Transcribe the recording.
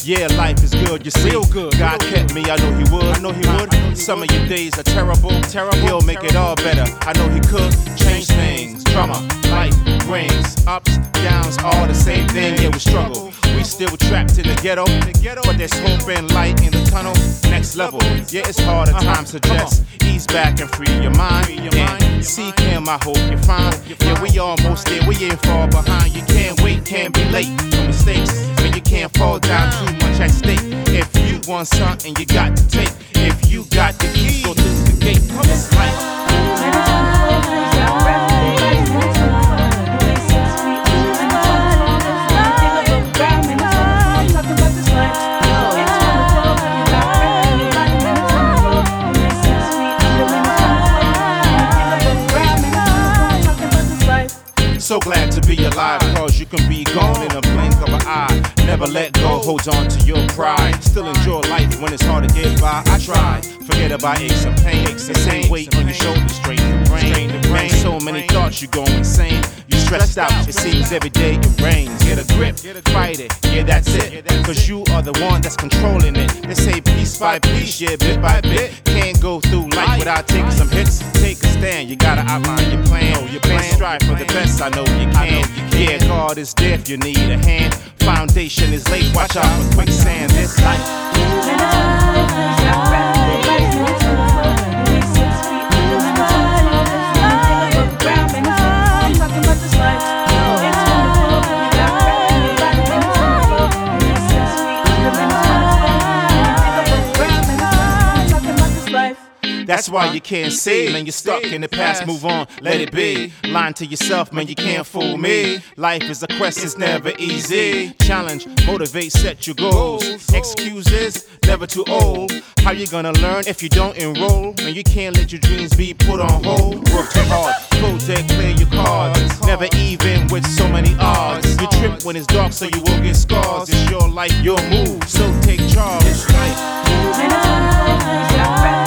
Yeah, life is good, you see. Real good. God kept me, I know he would. Some of your days are terrible. He'll make it all better. I know he could change things. Drama, life brings ups, downs, all the same thing. Yeah, we struggle. We still trapped in the ghetto, but there's hope and light in the tunnel. Next level, yeah, it's hard at times to just ease back and free your mind. And seek him, I hope you find. Yeah, we almost there, we ain't far behind. You can't wait, can't be late. No mistakes, when you can't fall down, too much at stake. If you want something, you got to take. If you got the keys, go through the gate. It's life. So glad to be alive, cause you can be gone in a blink of an eye. Never let go, hold on to your pride. Still enjoy life when it's hard to get by. I try, forget about aches and pains. The same weight on your shoulders, strain the brain. Man, so many thoughts, you go insane. You stressed out, it seems every day it rains. Get a grip, fight it, yeah that's it. Cause you are the one that's controlling it. They say piece by piece, yeah bit by bit. Can't go through life without taking some hits. Take a stand, you gotta outline your plan. Your plan, strive for the best, I know you can. Yeah, God is there if you need a hand. Foundation is laid, watch out for quicksand. This life. That's why you can't see, man, you're stuck in the past, move on, let it be. Lying to yourself, man, you can't fool me. Life is a quest, it's never easy. Challenge, motivate, set your goals. Excuses, never too old. How you gonna learn if you don't enroll? Man, you can't let your dreams be put on hold. Work too hard, full deck, play your cards. Never even with so many odds. You trip when it's dark so you will get scars. It's your life, your move, so take charge. It's life.